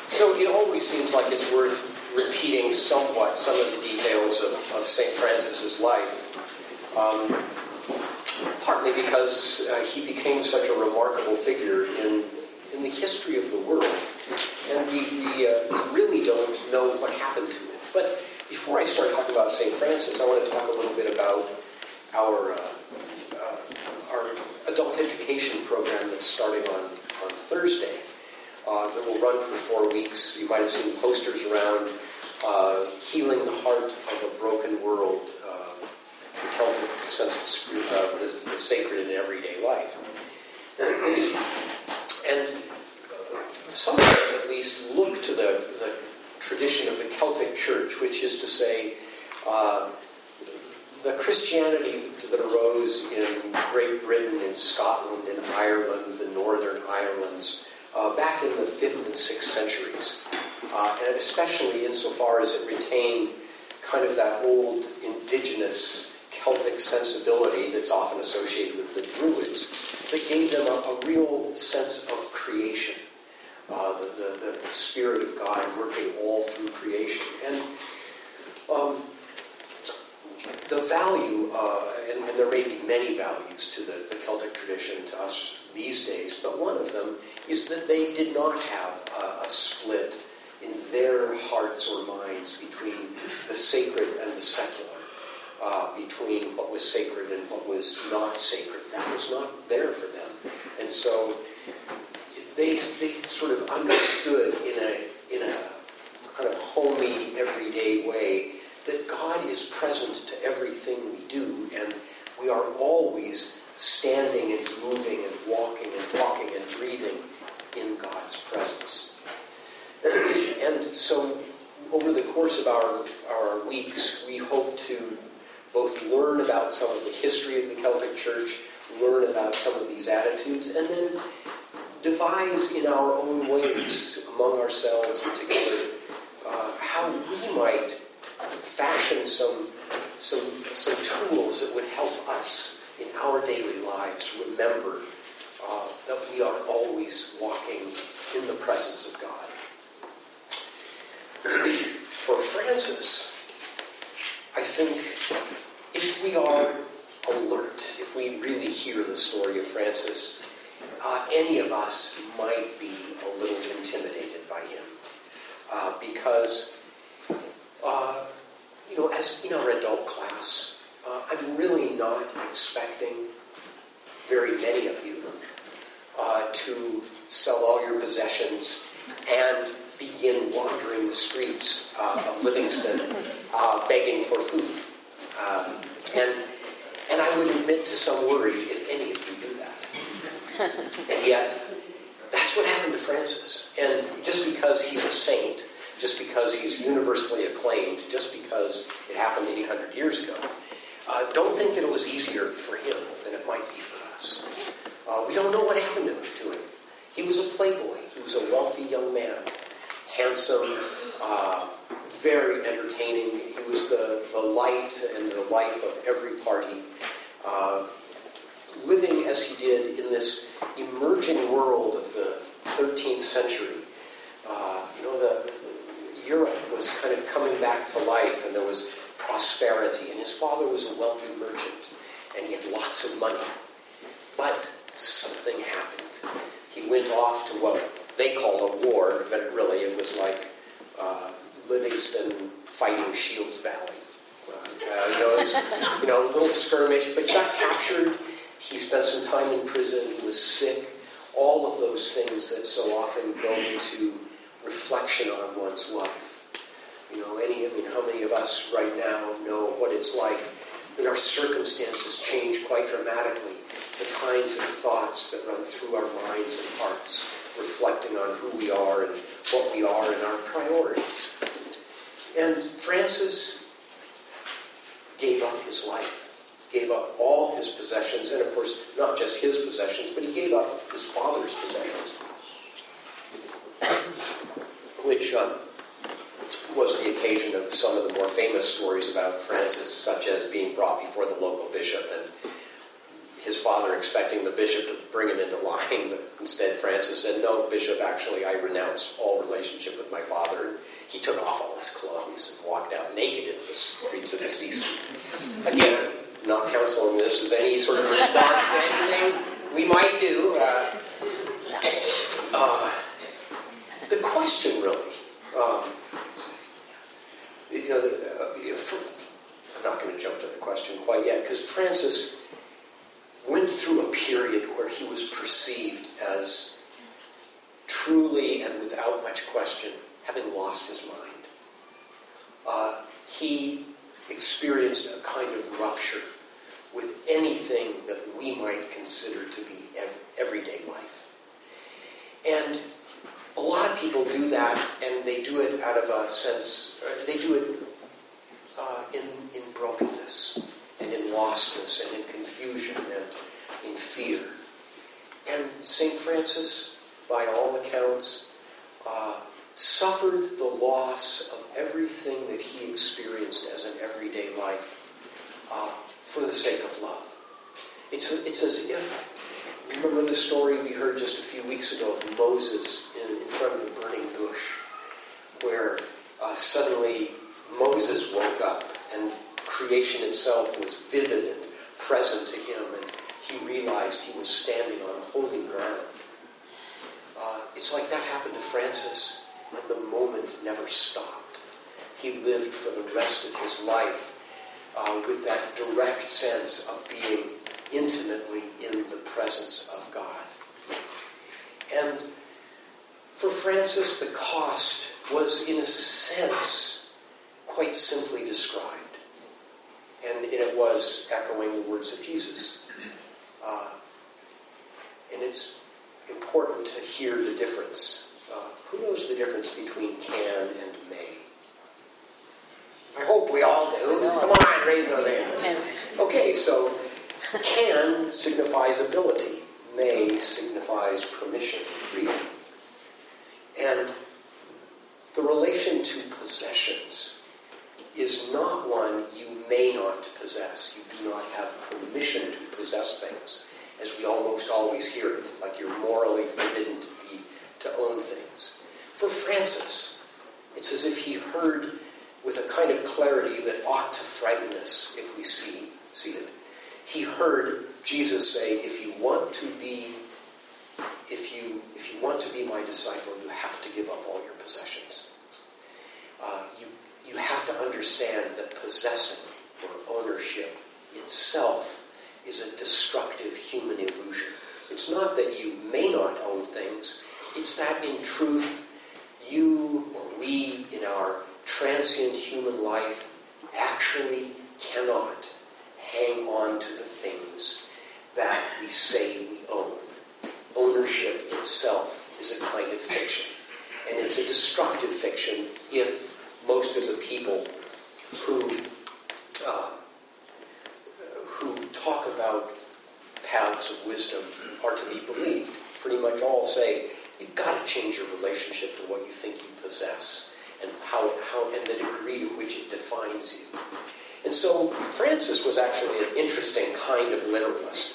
So it always seems like it's worth repeating somewhat some of the details of St. Francis's life, partly because he became such a remarkable figure in the history of the world, and we really don't know what happened to him. But before I start talking about St. Francis, I want to talk a little bit about our adult education program that's starting on Thursday. That will run for 4 weeks. You might have seen posters around healing the heart of a broken world, the Celtic sense of spirit, the sacred in everyday life. And some of us at least look to the tradition of the Celtic Church, which is to say the Christianity that arose in Great Britain, in Scotland, in Ireland, the Northern Islands, back in the 5th and 6th centuries, and especially insofar as it retained kind of that old indigenous Celtic sensibility that's often associated with the Druids, that gave them a real sense of creation, the Spirit of God working all through creation. And the value, and there may be many values to the Celtic tradition to us these days, but one of them is that they did not have a split in their hearts or minds between the sacred and the secular, between what was sacred and what was not sacred. That was not there for them. And so they sort of understood in a kind of homey, everyday way that God is present to everything we do, and we are always standing and moving and walking and talking and breathing in God's presence. And so over the course of our weeks, we hope to both learn about some of the history of the Celtic Church, learn about some of these attitudes, and then devise in our own ways among ourselves and together how we might fashion some tools that would help us in our daily lives remember that we are always walking in the presence of God. For Francis, I think if we are alert, if we really hear the story of Francis, any of us might be a little intimidated by him. Because, as in our adult class, I'm really not expecting very many of you to sell all your possessions and begin wandering the streets of Livingston begging for food. And I would admit to some worry if any of you do that. And yet, that's what happened to Francis. And just because he's a saint, just because he's universally acclaimed, just because it happened 800 years ago, don't think that it was easier for him than it might be for us. We don't know what happened to him. He was a playboy. He was a wealthy young man, handsome, very entertaining. He was the light and the life of every party. Living as he did in this emerging world of the 13th century, Europe was kind of coming back to life, and there was prosperity, and his father was a wealthy merchant, and he had lots of money. But something happened. He went off to what they call a war, but really it was like Livingston fighting Shields Valley. It was, a little skirmish, but he got captured. He spent some time in prison. He was sick. All of those things that so often go into reflection on one's life. How many of us right now know what it's like when our circumstances change quite dramatically, the kinds of thoughts that run through our minds and hearts, reflecting on who we are and what we are and our priorities. And Francis gave up his life, gave up all his possessions, and of course, not just his possessions, but he gave up his father's possessions, which was the occasion of some of the more famous stories about Francis, such as being brought before the local bishop and his father expecting the bishop to bring him into line, but instead Francis said, "No, Bishop, actually I renounce all relationship with my father." And he took off all his clothes and walked out naked into the streets of Assisi. Again, not counseling this as any sort of response to anything we might do. The question really, I'm not going to jump to the question quite yet, because Francis went through a period where he was perceived as truly and without much question having lost his mind. He experienced a kind of rupture with anything that we might consider to be everyday life. And a lot of people do that, and they do it out of a sense, they do it in brokenness, and in lostness, and in confusion, and in fear. And St. Francis, by all accounts, suffered the loss of everything that he experienced as an everyday life for the sake of love. It's as if, remember the story we heard just a few weeks ago of Moses in front of the burning bush, where suddenly Moses woke up and creation itself was vivid and present to him, and he realized he was standing on holy ground. It's like that happened to Francis, and the moment never stopped. He lived for the rest of his life with that direct sense of being intimately in the presence of God. And for Francis, the cost was, in a sense, quite simply described. And it was echoing the words of Jesus. And it's important to hear the difference. Who knows the difference between can and may? I hope we all do. Come on, raise those hands. Okay, so can signifies ability. May signifies permission, freedom. And the relation to possessions is not one you may not possess. You do not have permission to possess things, as we almost always hear it, like you're morally forbidden to own things. For Francis, it's as if he heard with a kind of clarity that ought to frighten us if we see it. He heard Jesus say, if you want to be my disciple, you have to give up all your possessions. You have to understand that possessing or ownership itself is a destructive human illusion. It's not that you may not own things, it's that in truth, you or we in our transient human life actually cannot hang on to the things that we say we own. Ownership itself is a kind of fiction. And it's a destructive fiction if most of the people who talk about paths of wisdom are to be believed. Pretty much all say, you've got to change your relationship to what you think you possess and how and the degree to which it defines you. And so Francis was actually an interesting kind of literalist.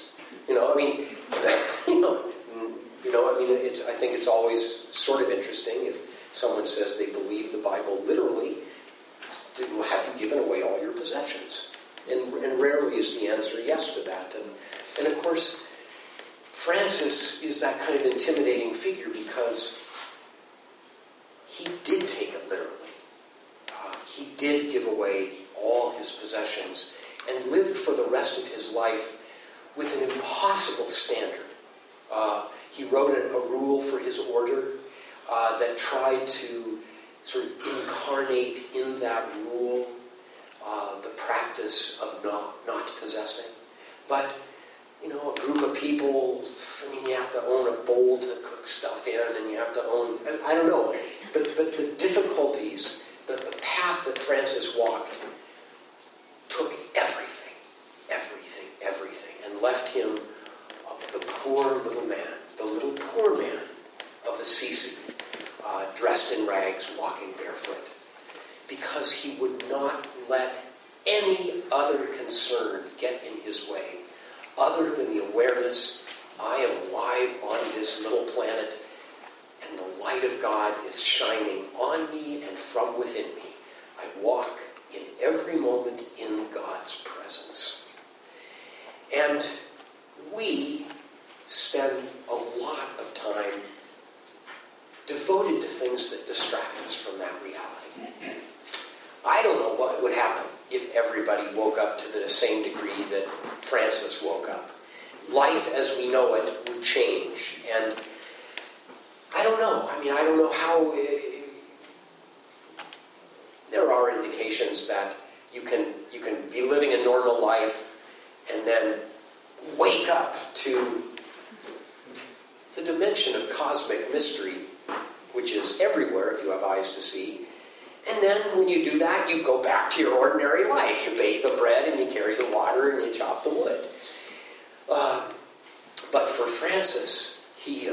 I think it's always sort of interesting if someone says they believe the Bible literally. Have you given away all your possessions? And rarely is the answer yes to that. And of course, Francis is that kind of intimidating figure because he did take it literally. He did give away all his possessions and lived for the rest of his life with an impossible standard. He wrote a rule for his order that tried to sort of incarnate in that rule the practice of not possessing. But, a group of people, you have to own a bowl to cook stuff in, and you have to own, I don't know. But the difficulties, the path that Francis walked took everything, and left him the poor little man, the little poor man of Assisi, dressed in rags, walking barefoot, because he would not let any other concern get in his way other than the awareness I am alive on this little planet and the light of God is shining on me and from within me. I walk in every moment in God's presence. And we spend a lot of time devoted to things that distract us from that reality. I don't know what would happen if everybody woke up to the same degree that Francis woke up. Life as we know it would change. And I don't know. I don't know how... there are indications that you can be living a normal life and then wake up to the dimension of cosmic mystery, which is everywhere if you have eyes to see. And then when you do that, you go back to your ordinary life. You bake the bread and you carry the water and you chop the wood. But for Francis, he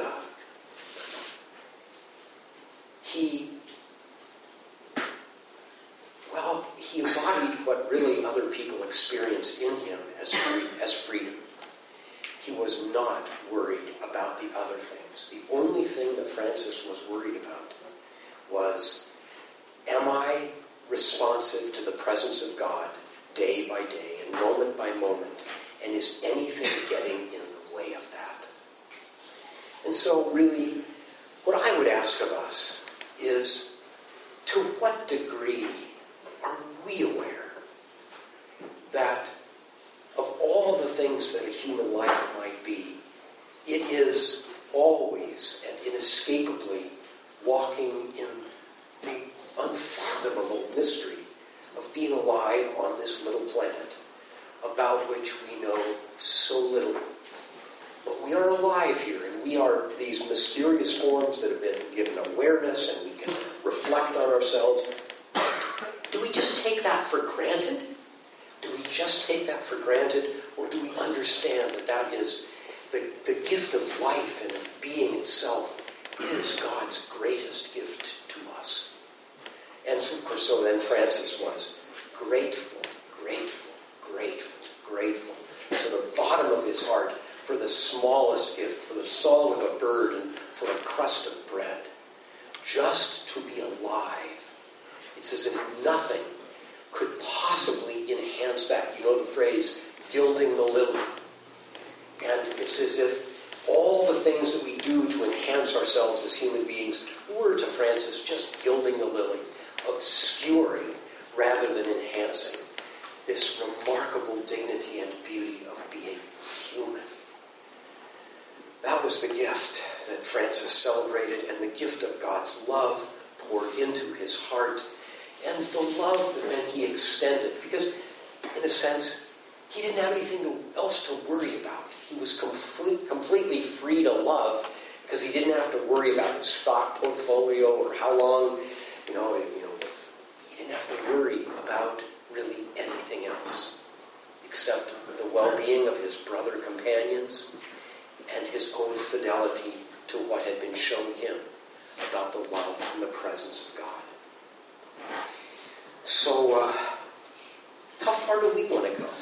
embodied what really other people experience in him as freedom. He was not worried about the other things. The only thing that Francis was worried about was, am I responsive to the presence of God day by day and moment by moment? And is anything getting in the way of that? And so really, what I would ask of us is, to what degree are we aware that of all the things that a human life might be, it is always and inescapably walking in the unfathomable mystery of being alive on this little planet, about which we know so little. But we are alive here, and we are these mysterious forms that have been given awareness, and we can reflect on ourselves. Do we just take that for granted? Do we just take that for granted, or do we understand that that is the gift of life and of being itself is God's greatest gift to us? And so, of course, so then Francis was grateful, grateful, grateful, grateful to the bottom of his heart for the smallest gift, for the song of a bird and for a crust of bread. Just to be alive. It's as if nothing could possibly enhance that. You know the phrase, gilding the lily. And it's as if all the things that we do to enhance ourselves as human beings were to Francis just gilding the lily, obscuring rather than enhancing this remarkable dignity and beauty of being human. That was the gift that Francis celebrated, and the gift of God's love poured into his heart, and the love that then he extended. Because, in a sense, he didn't have anything else to worry about. He was completely free to love, because he didn't have to worry about his stock portfolio or how long, he didn't have to worry about really anything else except the well-being of his brother companions and his own fidelity to what had been shown him about the love and the presence of God. So, how far do we want to go?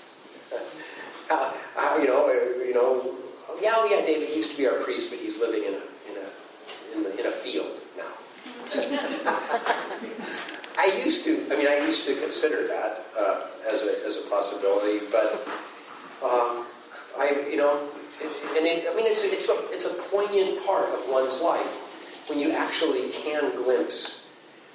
David used to be our priest, but he's living in a field now. I used to consider that as a possibility, but it's a poignant part of one's life when you actually can glimpse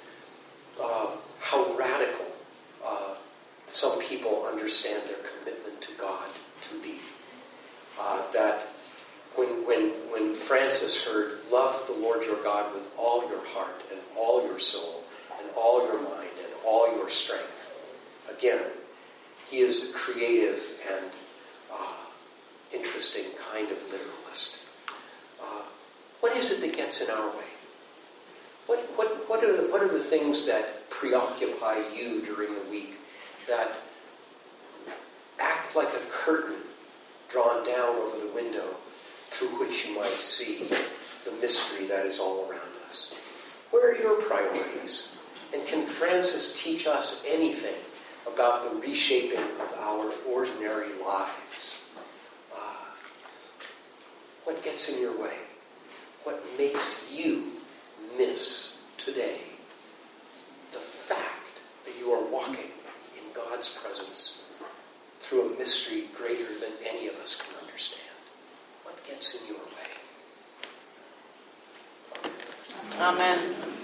how radical some people understand their commitment to God to be. That when Francis heard, "Love the Lord your God with all your heart and all your soul and all your mind and all your strength," again, he is a creative and interesting kind of literalist. What is it that gets in our way? What are the things that preoccupy you during the week, that act like a curtain drawn down over the window through which you might see the mystery that is all around us? Where are your priorities? And can Francis teach us anything about the reshaping of our ordinary lives? What gets in your way? What makes you miss today the fact that you are walking in God's presence through a mystery greater than any of us can understand? What gets in your way? Amen.